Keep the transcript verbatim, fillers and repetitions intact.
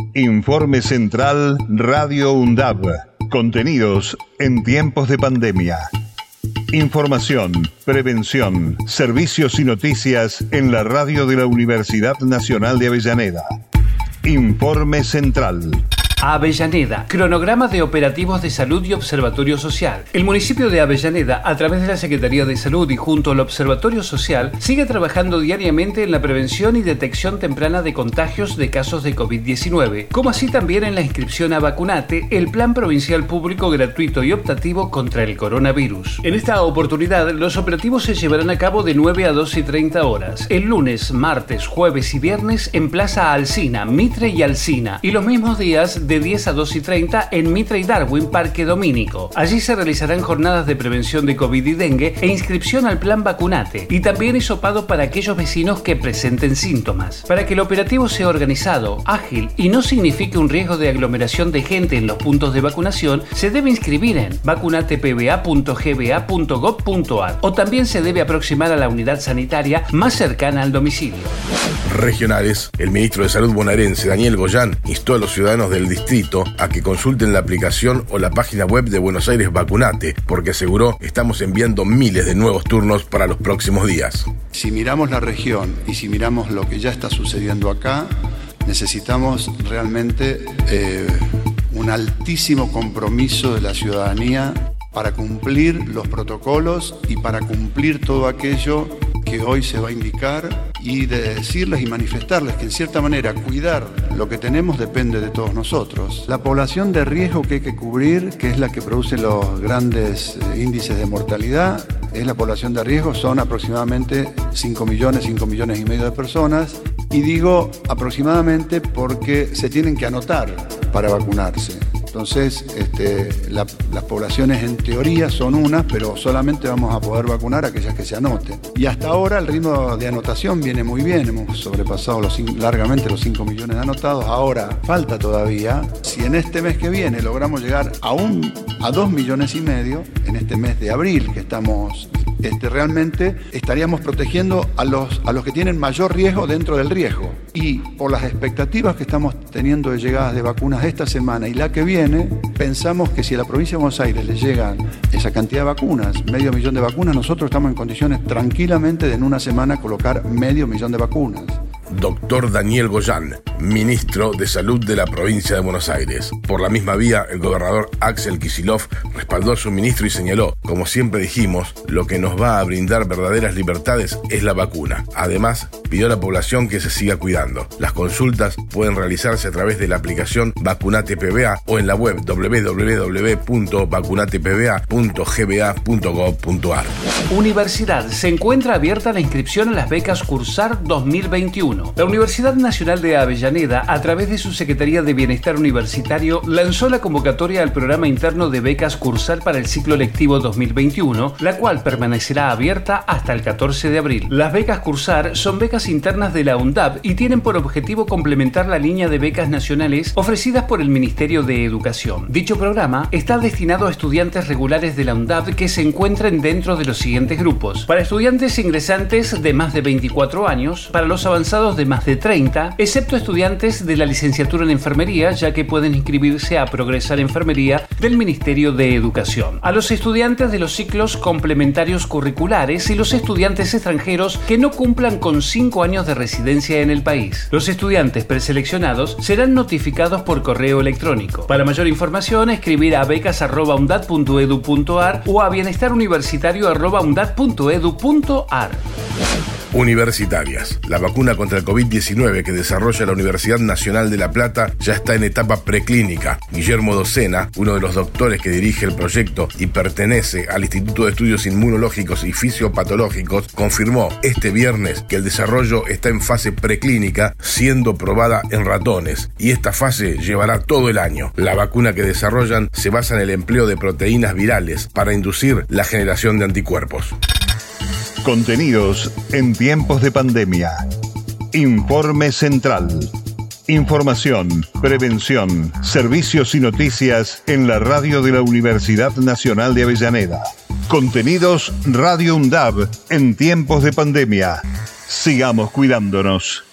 Informe Central Radio UNDAB. Contenidos en tiempos de pandemia. Información, prevención, servicios y noticias en la radio de la Universidad Nacional de Avellaneda. Informe Central. Avellaneda, cronograma de operativos de salud y observatorio social. El municipio de Avellaneda, a través de la Secretaría de Salud y junto al Observatorio Social, sigue trabajando diariamente en la prevención y detección temprana de contagios de casos de COVID diecinueve, como así también en la inscripción a Vacunate, el plan provincial público gratuito y optativo contra el coronavirus. En esta oportunidad, los operativos se llevarán a cabo de nueve a doce y treinta horas, el lunes, martes, jueves y viernes en Plaza Alsina, Mitre y Alsina, y los mismos días de diez a doce y treinta en Mitre y Darwin, Parque Domínico. Allí se realizarán jornadas de prevención de COVID y dengue e inscripción al plan Vacunate, y también hisopado para aquellos vecinos que presenten síntomas. Para que el operativo sea organizado, ágil y no signifique un riesgo de aglomeración de gente en los puntos de vacunación, se debe inscribir en vacunate p b a punto g b a punto gob punto a r o también se debe aproximar a la unidad sanitaria más cercana al domicilio. Regionales, el ministro de Salud bonaerense, Daniel Goyan, instó a los ciudadanos del distrito a que consulten la aplicación o la página web de Buenos Aires Vacunate, porque aseguró estamos enviando miles de nuevos turnos para los próximos días. Si miramos la región y si miramos lo que ya está sucediendo acá, necesitamos realmente eh, un altísimo compromiso de la ciudadanía para cumplir los protocolos y para cumplir todo aquello que hoy se va a indicar, y de decirles y manifestarles que en cierta manera cuidar lo que tenemos depende de todos nosotros. La población de riesgo que hay que cubrir, que es la que produce los grandes índices de mortalidad, es la población de riesgo, son aproximadamente cinco millones, cinco millones y medio de personas, y digo aproximadamente porque se tienen que anotar para vacunarse. Entonces, este, la, las poblaciones en teoría son unas, pero solamente vamos a poder vacunar a aquellas que se anoten. Y hasta ahora el ritmo de anotación viene muy bien, hemos sobrepasado los, largamente los cinco millones de anotados, ahora falta todavía. Si en este mes que viene logramos llegar a, un, a dos millones y medio, en este mes de abril que estamos, este, realmente estaríamos protegiendo a los, a los que tienen mayor riesgo dentro del riesgo. Y por las expectativas que estamos teniendo de llegadas de vacunas esta semana y la que viene, pensamos que si a la provincia de Buenos Aires le llegan esa cantidad de vacunas, medio millón de vacunas, nosotros estamos en condiciones tranquilamente de en una semana colocar medio millón de vacunas. Doctor Daniel Goyan, ministro de Salud de la provincia de Buenos Aires. Por la misma vía, el gobernador Axel Kicillof respaldó a su ministro y señaló, como siempre dijimos, lo que nos va a brindar verdaderas libertades es la vacuna. Además, pidió a la población que se siga cuidando. Las consultas pueden realizarse a través de la aplicación Vacunate P B A o en la web doble u doble u doble u punto vacunate p b a punto g b a punto gob punto a r. Universidad. Se encuentra abierta la inscripción a las becas Cursar dos mil veintiuno. La Universidad Nacional de Avellaneda, a través de su Secretaría de Bienestar Universitario, lanzó la convocatoria al programa interno de becas Cursar para el ciclo lectivo dos mil veintiuno, la cual permanecerá abierta hasta el catorce de abril. Las becas Cursar son becas internas de la UNDAB y tienen por objetivo complementar la línea de becas nacionales ofrecidas por el Ministerio de Educación. Dicho programa está destinado a estudiantes regulares de la UNDAB que se encuentren dentro de los siguientes grupos: para estudiantes ingresantes de más de veinticuatro años, para los avanzados de más de treinta, excepto estudiantes de la licenciatura en enfermería, ya que pueden inscribirse a Progresar Enfermería del Ministerio de Educación. A los estudiantes de los ciclos complementarios curriculares y los estudiantes extranjeros que no cumplan con cinco años de residencia en el país. Los estudiantes preseleccionados serán notificados por correo electrónico. Para mayor información, escribir a becas arroba undad punto edu punto a r o a bienestaruniversitario arroba undad punto edu punto a r. Universitarias. La vacuna contra el COVID diecinueve que desarrolla la Universidad Nacional de La Plata ya está en etapa preclínica. Guillermo Docena, uno de los doctores que dirige el proyecto y pertenece al Instituto de Estudios Inmunológicos y Fisiopatológicos, confirmó este viernes que el desarrollo está en fase preclínica, siendo probada en ratones, y esta fase llevará todo el año. La vacuna que desarrollan se basa en el empleo de proteínas virales para inducir la generación de anticuerpos. Contenidos en tiempos de pandemia. Informe Central. Información, prevención, servicios y noticias en la radio de la Universidad Nacional de Avellaneda. Contenidos Radio UNDAB en tiempos de pandemia. Sigamos cuidándonos.